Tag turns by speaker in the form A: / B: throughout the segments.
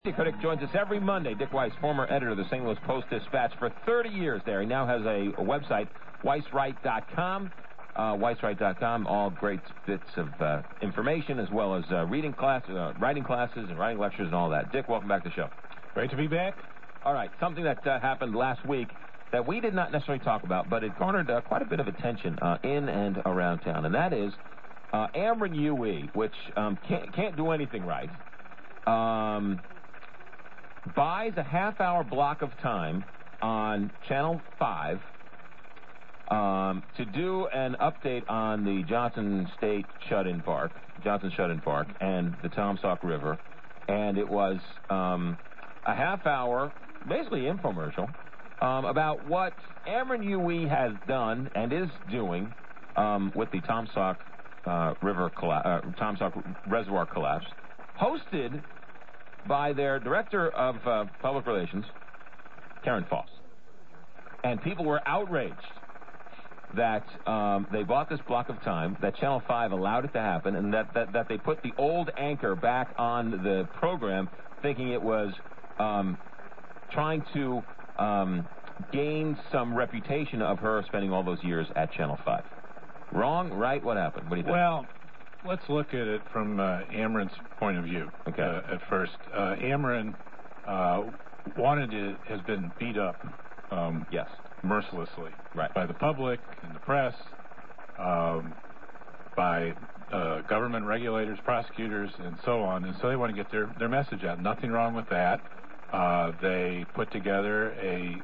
A: The critic joins us every Monday. Dick Weiss, former editor of the St. Louis Post-Dispatch for 30 years there. He now has a website, weisswrite.com. Weisswrite.com, all great bits of information as well as writing classes and writing lectures and all that. Dick, welcome back to the show.
B: Great to be back.
A: All right, something that happened last week that we did not necessarily talk about, but it garnered quite a bit of attention in and around town, and that is Ameren UE, which can't do anything right. Buys a half-hour block of time on Channel 5 to do an update on the Johnson Shut-In Park, and the Tomsauk River, and it was a half-hour, basically infomercial, about what Ameren UE has done and is doing with the Tomsauk Tomsauk Reservoir collapse, hosted by their director of public relations, Karen Foss. And people were outraged that they bought this block of time, that Channel 5 allowed it to happen, and that they put the old anchor back on the program, thinking it was trying to gain some reputation of her spending all those years at Channel 5. Wrong, right? What happened? What do you think?
B: Well, let's look at it from Ameren's point of view.
A: Okay.
B: At first, Ameren has been beat up,
A: yes,
B: mercilessly,
A: right,
B: by the public and the press, by government regulators, prosecutors, and so on. And so they want to get their message out. Nothing wrong with that. They put together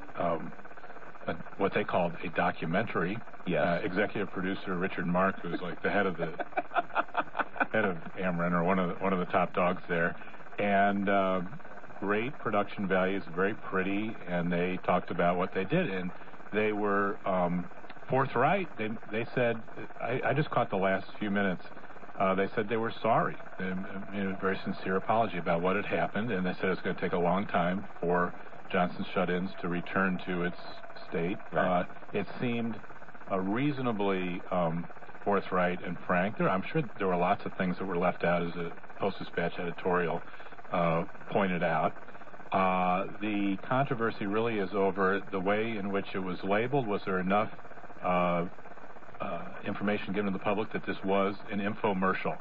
B: what they called a documentary.
A: Yes.
B: Executive producer Richard Mark, who's like the head of Ameren, or one of the top dogs there, and great production values, very pretty, and they talked about what they did, and they were forthright. They said, I just caught the last few minutes. They said they were sorry. They made a very sincere apology about what had happened, and they said it's going to take a long time for Johnson Shut-Ins to return to its state.
A: Right.
B: It seemed reasonably forthright and frank. I'm sure there were lots of things that were left out, as a Post-Dispatch editorial pointed out. The controversy really is over the way in which it was labeled. Was there enough information given to the public that this was an infomercial?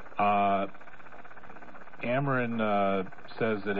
B: Ameren says that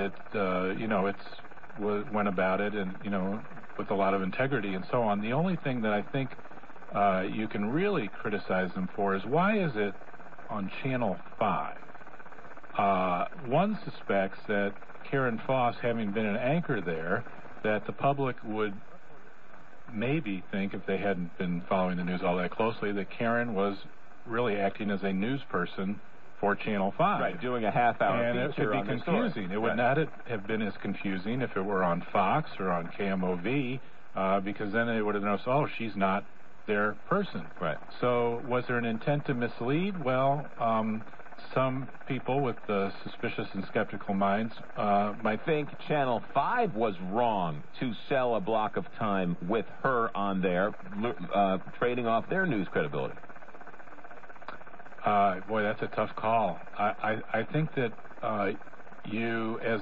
B: it went about it and with a lot of integrity and so on. The only thing that I think you can really criticize them for is, why is it on Channel 5? One suspects that Karen Foss, having been an anchor there, that the public would maybe think, if they hadn't been following the news all that closely, that Karen was really acting as a news person for Channel 5.
A: Right, doing a half-hour
B: and
A: feature
B: it could be confusing. It would not have been as confusing if it were on Fox or on KMOV, because then they would have noticed, oh, she's not their person.
A: Right.
B: So was there an intent to mislead? Well, some people with suspicious and skeptical minds might
A: think Channel 5 was wrong to sell a block of time with her on there, trading off their news credibility.
B: Boy, that's a tough call. I think that you, as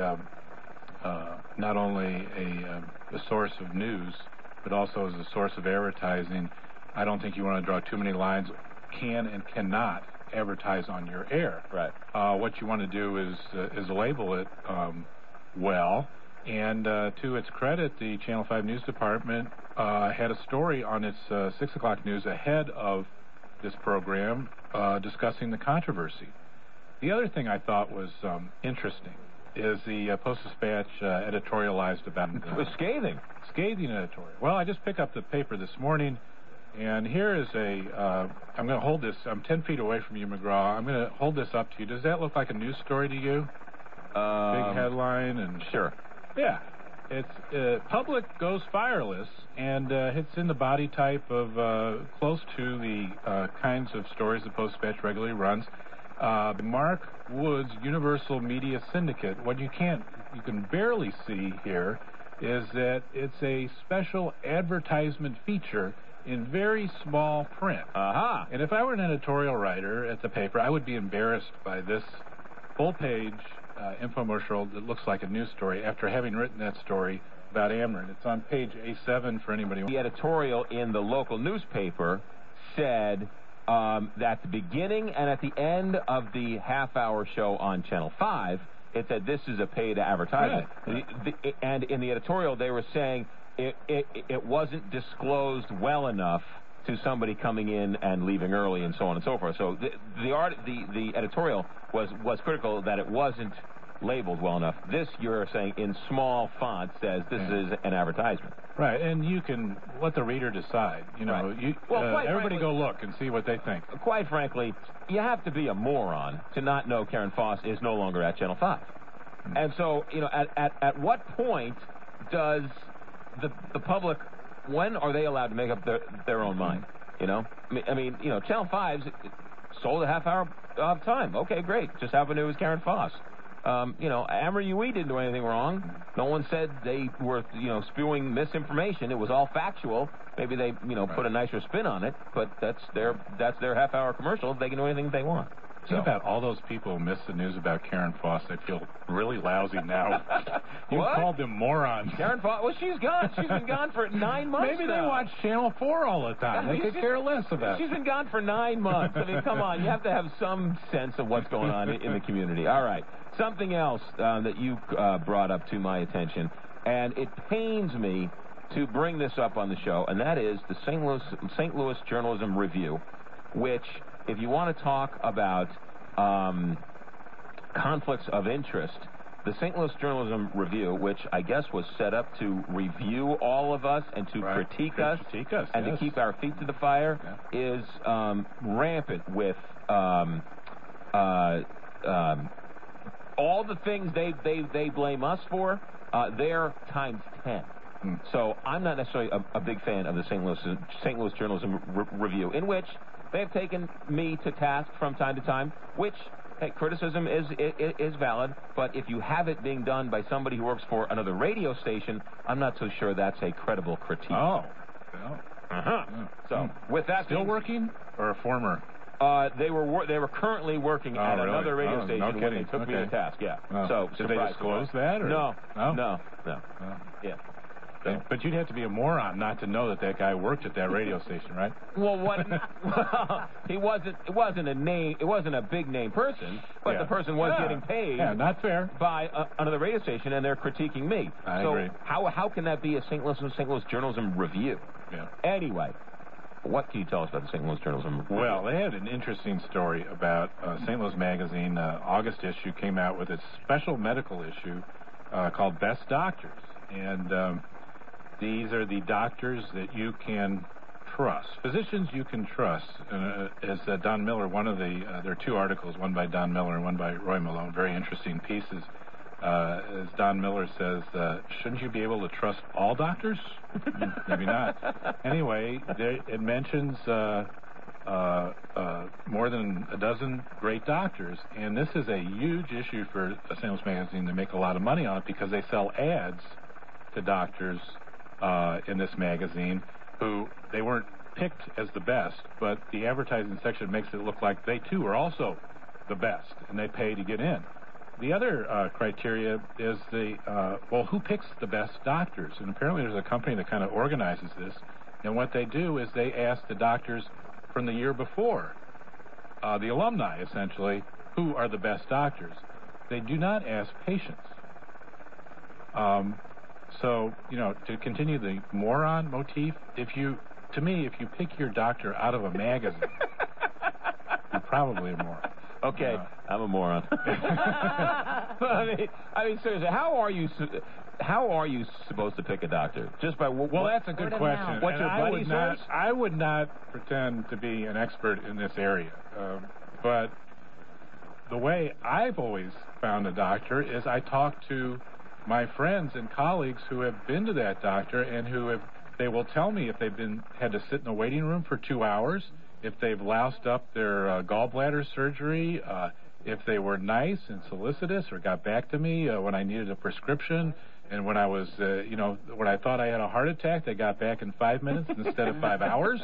B: not only a source of news, but also as a source of advertising, I don't think you want to draw too many lines. Can and cannot advertise on your air.
A: Right.
B: What you want to do is label it well. And to its credit, the Channel 5 News Department had a story on its 6 o'clock news ahead of this program discussing the controversy. The other thing I thought was interesting is the Post-Dispatch editorialized about
A: it was scathing
B: editorial. Well, I just picked up the paper this morning, and here is I'm going to hold this. I'm 10 feet away from you, McGraw. I'm going to hold this up to you. Does that look like a news story to you? Big headline and
A: sure.
B: Yeah. It's public goes fireless, and it's in the body type of close to the kinds of stories the Post-Dispatch regularly runs. Mark Wood's Universal Media Syndicate. What you can barely see here is that it's a special advertisement feature in very small print.
A: Aha!
B: And if I were an editorial writer at the paper, I would be embarrassed by this full-page infomercial that looks like a news story after having written that story about Ameren. It's on page A7 for anybody.
A: The editorial in the local newspaper said that at the beginning and at the end of the half-hour show on Channel 5, it said this is a paid advertisement.
B: Right.
A: And in the editorial, they were saying it wasn't disclosed well enough to somebody coming in and leaving early and so on and so forth. So the editorial was critical that it wasn't labeled well enough. This, you're saying, in small font says this is an advertisement.
B: Right, and you can let the reader decide. You know,
A: right.
B: Everybody go look and see what they think.
A: Quite frankly, you have to be a moron to not know Karen Foss is no longer at Channel 5. Mm-hmm. And so, you know, at what point does the public, when are they allowed to make up their own mind? You know? I mean, you know, Channel 5's sold a half hour of time. Okay, great. Just happened it was Karen Foss. You know, Ameren UE didn't do anything wrong. No one said they were, you know, spewing misinformation. It was all factual. Maybe they, you know, put a nicer spin on it, but that's their half-hour commercial. They can do anything they want.
B: Think about all those people who missed the news about Karen Foss. They feel really lousy now. You called them morons.
A: Karen Foss, well, she's gone. She's been gone for 9 months
B: Maybe
A: now.
B: they watch Channel 4 all the time. They could care less about it.
A: She's been gone for 9 months. I mean, come on. You have to have some sense of what's going on in the community. All right. Something else that you brought up to my attention, and it pains me to bring this up on the show, and that is the St. Louis Journalism Review, which, if you want to talk about conflicts of interest, the St. Louis Journalism Review, which I guess was set up to review all of us and to critique us and to keep our feet to the fire, is rampant with all the things they blame us for. They're times 10. So I'm not necessarily a big fan of the St. Louis Journalism Review, in which they've taken me to task from time to time, which criticism is valid, but if you have it being done by somebody who works for another radio station, I'm not so sure that's a credible critique.
B: Oh.
A: So with that,
B: still working or a former?
A: They were currently working at another radio station when they took me to task. Yeah. So
B: did they disclose that? Or?
A: No. Yeah.
B: But you'd have to be a moron not to know that guy worked at that radio station, right?
A: Well, he wasn't. It wasn't a name. It wasn't a big name person, but the person was getting paid.
B: Yeah, not fair.
A: By another radio station, and they're critiquing me.
B: I agree.
A: How can that be a St. Louis Journalism Review?
B: Yeah.
A: Anyway, what can you tell us about the St. Louis Journalism Review?
B: Well, they had an interesting story about St. Louis Magazine. August issue came out with its special medical issue called Best Doctors, and these are the doctors that you can trust, physicians you can trust. As Don Miller, one of there are two articles, one by Don Miller and one by Roy Malone, very interesting pieces. As Don Miller says, shouldn't you be able to trust all doctors? Maybe not. Anyway, it mentions more than a dozen great doctors, and this is a huge issue for St. Louis Magazine. They make a lot of money on it because they sell ads to doctors in this magazine who they weren't picked as the best, but the advertising section makes it look like they too are also the best, and they pay to get in. The other criteria is who picks the best doctors? And apparently there's a company that kind of organizes this, and what they do is they ask the doctors from the year before, the alumni essentially, who are the best doctors. They do not ask patients. So, you know, to continue the moron motif, if you pick your doctor out of a magazine, you're probably a moron.
A: Okay, I'm a moron. I mean, seriously, how are you supposed to pick a doctor? Just by
B: that's a good question.
A: What your buddy says?
B: I would not pretend to be an expert in this area, but the way I've always found a doctor is I talk to my friends and colleagues who have been to that doctor and they will tell me if they've had to sit in a waiting room for 2 hours, if they've loused up their gallbladder surgery, if they were nice and solicitous or got back to me when I needed a prescription, and when I was, when I thought I had a heart attack, they got back in 5 minutes instead of 5 hours.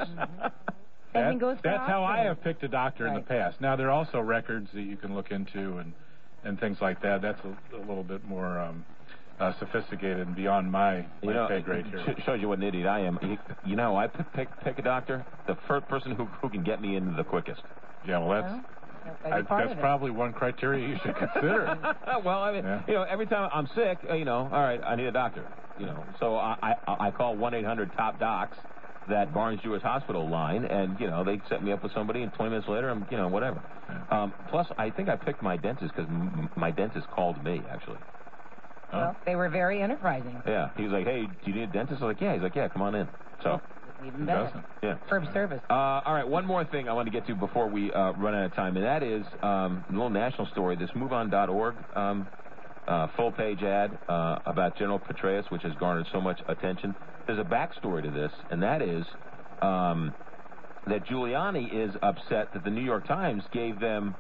B: That's how I have picked a doctor in the past. Now, there are also records that you can look into, and things like that. That's a little bit more sophisticated and beyond my pay grade here.
A: Shows you what an idiot I am. I pick a doctor, the first person who can get me in the quickest.
B: Yeah, well, that's probably one criteria you should consider.
A: Well, I mean, every time I'm sick, all right, I need a doctor. So I call 1-800-TOP-DOCS, that Barnes Jewish Hospital line, and they set me up with somebody, and 20 minutes later, I'm whatever. Yeah. Plus, I think I picked my dentist because my dentist called me actually.
C: Well, they were very enterprising.
A: Yeah, he was like, "Hey, do you need a dentist?" I was like, "Yeah." He's like, "Yeah, come on in." So.
C: Even better.
A: Yeah.
C: Curb service.
A: All right, one more thing I want to get to before we run out of time, and that is a little national story. This MoveOn.org full-page ad about General Petraeus, which has garnered so much attention. There's a backstory to this, and that is that Giuliani is upset that the New York Times gave them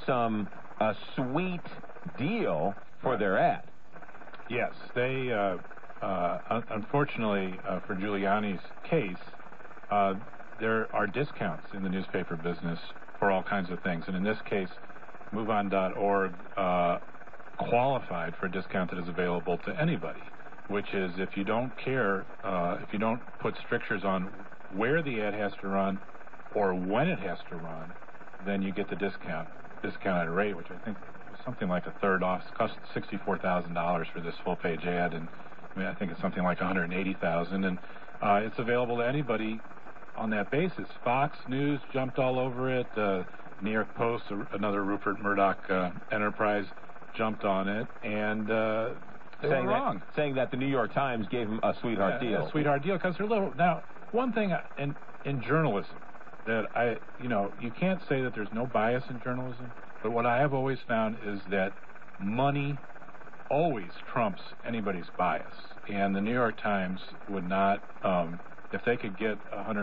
A: a sweet deal for their ad.
B: Yes, they, unfortunately for Giuliani's case, there are discounts in the newspaper business for all kinds of things. And in this case, MoveOn.org qualified for a discount that is available to anybody, which is if you don't care, if you don't put strictures on where the ad has to run or when it has to run, then you get the discounted rate, which I think something like a third off. It cost $64,000 for this full-page ad, and I think it's something like $180,000, and it's available to anybody on that basis. Fox News jumped all over it. New York Post, another Rupert Murdoch enterprise, jumped on it, and they were wrong.
A: Saying that the New York Times gave them a sweetheart deal.
B: A sweetheart deal, because they're little. Now, one thing in journalism that you can't say that there's no bias in journalism, but what I have always found is that money always trumps anybody's bias. And the New York Times would not, if they could get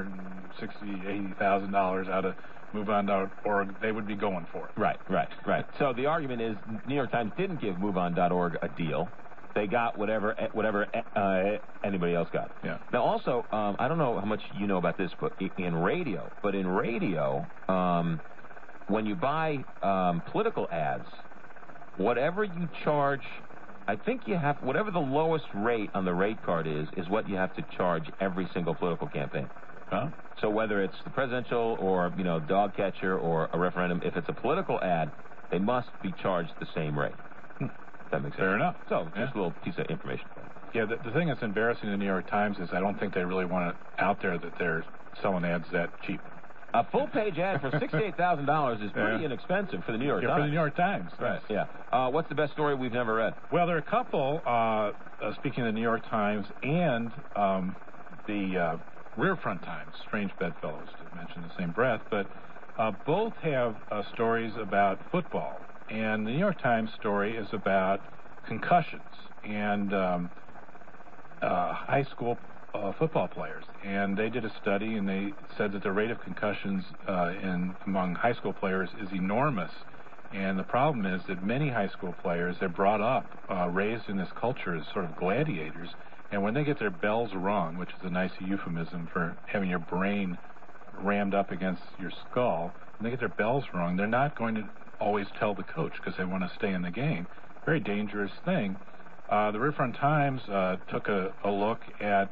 B: $160,000-$80,000 out of MoveOn.org, they would be going for it.
A: Right. So the argument is New York Times didn't give MoveOn.org a deal. They got whatever anybody else got.
B: Yeah.
A: Now, also, I don't know how much you know about this, but in radio, when you buy political ads, whatever you charge, I think you have, whatever the lowest rate on the rate card is what you have to charge every single political campaign.
B: Huh?
A: So whether it's the presidential or, dog catcher or a referendum, if it's a political ad, they must be charged the same rate. That makes sense.
B: Fair enough.
A: So just a little piece of information.
B: Yeah, the thing that's embarrassing to the New York Times is I don't think they really want it out there that they're selling ads that cheap.
A: A full-page ad for $68,000 is pretty inexpensive for the New York Times.
B: For the New York Times.
A: Right, yeah. What's the best story we've never read?
B: Well, there are a couple, speaking of the New York Times and the Riverfront Times, strange bedfellows to mention the same breath, but both have stories about football. And the New York Times story is about concussions and high school football players, and they did a study, and they said that the rate of concussions among high school players is enormous. And the problem is that many high school players, they're brought up, raised in this culture as sort of gladiators, and when they get their bells rung, which is a nice euphemism for having your brain rammed up against your skull, when they get their bells rung, they're not going to always tell the coach because they want to stay in the game. Very dangerous thing. The Riverfront Times took a look at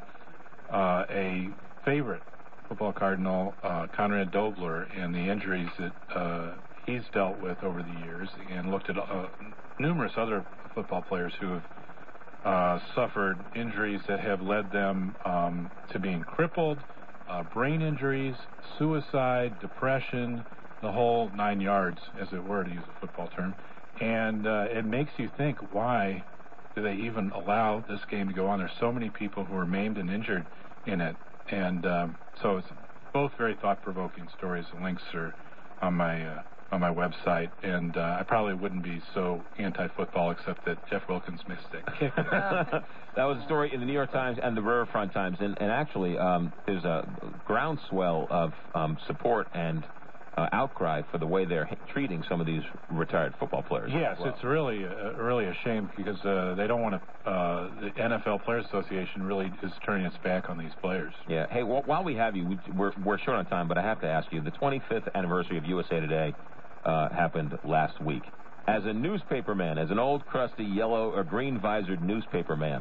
B: a favorite football cardinal, Conrad Dobler, and the injuries that he's dealt with over the years, and looked at numerous other football players who have suffered injuries that have led them to being crippled, brain injuries, suicide, depression, the whole 9 yards, as it were, to use a football term. And it makes you think, why do they even allow this game to go on? There's so many people who are maimed and injured in it. And so it's both very thought-provoking stories. The links are on my website. And I probably wouldn't be so anti-football except that Jeff Wilkins missed it.
A: That was a story in the New York Times and the Riverfront Times. And actually, there's a groundswell of support and outcry for the way they're treating some of these retired football players.
B: Yes, it's really a shame because they don't want to. The NFL Players Association really is turning its back on these players.
A: Yeah. Hey, while we have you, we're short on time, but I have to ask you: the 25th anniversary of USA Today happened last week. as a newspaper man, as an old, crusty, yellow or green-visored newspaper man.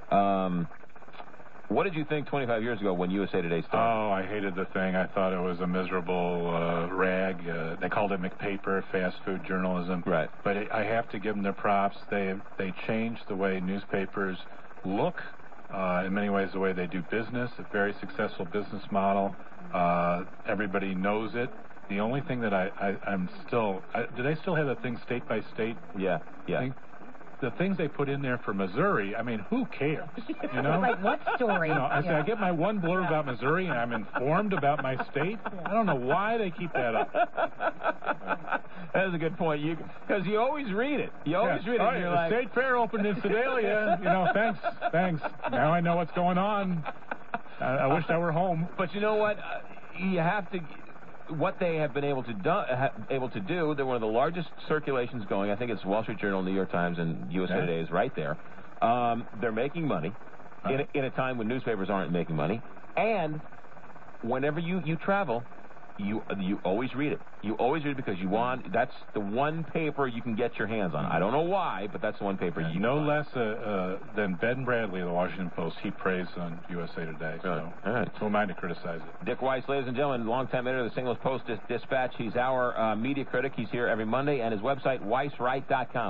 A: What did you think 25 years ago when USA Today started?
B: Oh, I hated the thing. I thought it was a miserable rag. They called it McPaper, fast food journalism.
A: Right.
B: But I have to give them their props. They changed the way newspapers look, in many ways the way they do business, a very successful business model. Everybody knows it. The only thing that I'm still... do they still have the thing state by state?
A: Yeah.
B: Thing? The things they put in there for Missouri, I mean, who cares? You know?
C: Like what story?
B: I get my one blurb about Missouri, and I'm informed about my state. I don't know why they keep that up.
A: That is a good point. Because you always read it. You always read it. And you're
B: the
A: like,
B: State Fair opened in Sedalia. Thanks. Now I know what's going on. I wish I were home.
A: But you know what? You have to... What they have been able to do, they're one of the largest circulations going. I think it's Wall Street Journal, New York Times, and USA Today is right there. They're making money in a time when newspapers aren't making money. And whenever you travel, you always read it. You always read it because that's the one paper you can get your hands on. I don't know why, but that's the one paper you
B: no
A: can
B: less than Ben Bradley of the Washington Post. He prays on USA Today. So
A: all right.
B: Who am I to criticize it?
A: Dick Weiss, ladies and gentlemen, longtime editor of the St. Louis Post Dispatch. He's our media critic. He's here every Monday, and his website, weisswright.com.